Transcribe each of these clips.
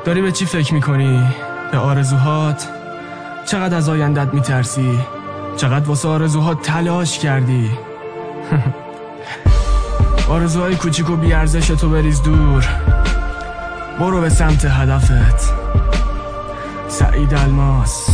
داری به چی فکر میکنی؟ به آرزوهات؟ چقدر از آیندت میترسی؟ چقدر واسه آرزوهات تلاش کردی؟ آرزوهای کوچیک و بیارزش تو بریز دور، برو به سمت هدفت. سعید الماس.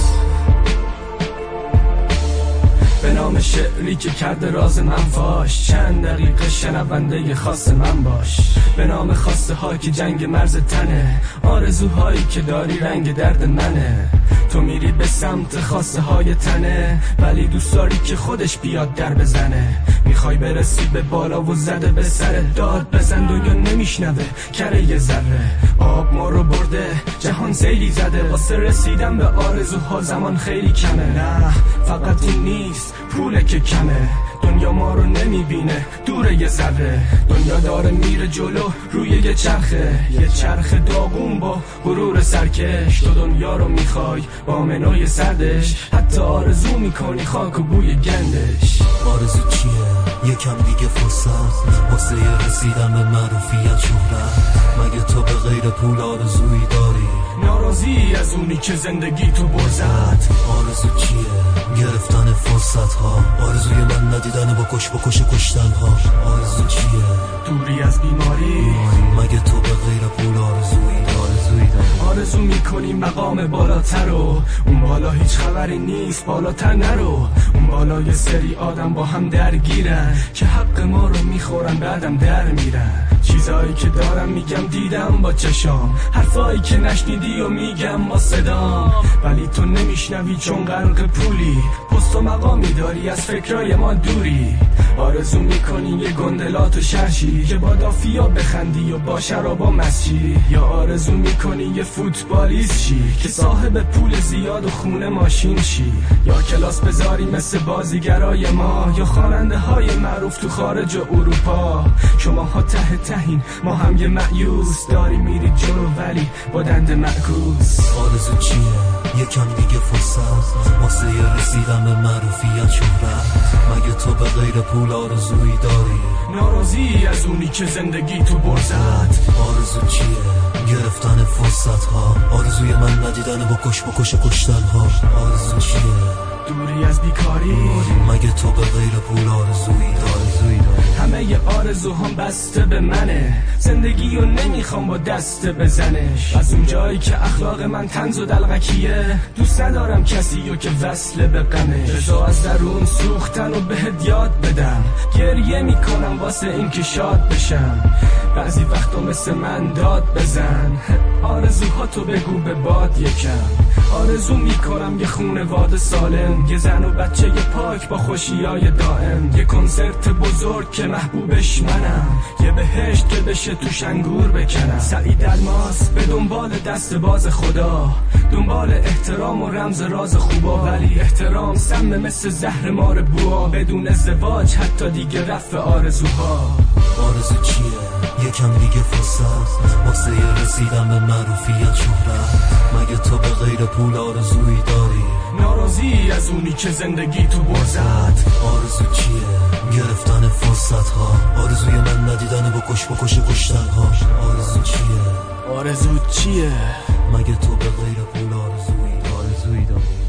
به نام شعری که کرده راز من فاش، چند دقیقه شنونده خاص من باش. به نام خواسته ها که جنگ مرز تنه، آرزوهایی که داری رنگ درد منه. تو میری به سمت خواسته های تنه، ولی دوست داری که خودش بیاد در بزنه. میخوای برسی به بالا و زده به سر داد بزن، دنیا نمیشنوه کره یه ذره. آب ما رو برده، جهان سیلی زده، واسه رسیدن به آرزوها زمان خیلی کمه. نه فقط این نیست، پوله که کمه. دنیا ما رو نمیبینه، دوره یه ذره. دنیا داره میره جلو روی یه چرخه، یه چرخ داغون با غرور سرکش. تو دنیا رو میخوای با منوی سردش، حتی آرزو میکنی خاک و بوی گندش. آرزو چیه؟ یکم دیگه فرصت واسه رسیدن به معروفیت شهرت. مگه تو به غیر پول آرزویی داری؟ ناراضی از اونی که زندگی تو برزد. آرزو چیه؟ گرفتن فرصت ها. آرزوی من ندیدن با کشتن ها. آرزو چیه؟ دوری از بیماری. مگه تو به غیر پول آرزویی داری؟ آرزو میکنی مقام بالاتر رو، اون بالا هیچ خبری نیست، بالاتر نرو. اون بالا یه سری آدم با هم درگیرن که حق ما رو میخورن بعدم در میرن. چیزایی که دارم میگم دیدم با چشام، حرفایی که نشنیدی و میگم با صدام. ولی تو نمیشنوی چون غرق پولی، پست و مقامی داری از فکرای ما دوری. آرزو میکنی یه گندلات و شرشی که با دافیا بخندی و با شرابا مسچی. یا آرزو میکنی یه فوتبالیست شی که صاحب پول زیاد و خونه ماشین شی. یا کلاس بذاری مثل بازیگرای ما، یا خواننده های معروف تو خارج اروپا. شما ها ته تهین، ما هم یه مایوس، داری میری جلو ولی با دند معکوس. آرزو چیه؟ یکم دیگه فرصت واسه رسیدن به معروفیت شهرت. مگه تو به غیر پول آرزویی داری؟ ناراضی از اونی که زندگی تو برزد. آرزو چیه؟ گرفتن فرصت ها. آرزوی من ندیدن با کشتن ها. آرزو چیه؟ دوری از بیکاری. مگه تو به غیر پول آرزویی داری؟ همه ی آرزوهام بسته به منه، زندگی رو نمیخوام با دست بزنش. از اون جایی که اخلاق من طنز و دلغکیه، دوست ندارم کسی رو که وصله به غمش. رضا از درون سوختن و بهت یاد بدم، گریه میکنم واسه این که شاد بشم. بعضی وقتا مثل من داد بزن، آرزوهاتو بگو به باد یکم. آرزو میکنم یه خونواده سالم، یه زن و بچه یه پاک با خوشیای دائم. یه کنسرت بزرگ که محبوبش منم، یه بهشت که بشه توش انگور بکنم. سعید الماس به دنبال دست باز خدا، دنبال احترام و رمز راز خوبا. ولی احترام سم مثل زهر مار بوا، بدون ازدواج حتی دیگه رفع آرزوها. آرزو چیه؟ یکم دیگه فرصت واسه رسیدن به معروفیت شهرت. مگه تو به غیر پول آرزویی داری؟ ناراضی از اونی که زندگی تو برزد. آرزو چیه؟ گرفتن فرصت ها. آرزوی من ندیدن با کشتن ها. آرزو چیه؟ آرزو چیه؟ مگه تو به غیر پول آرزویی داری؟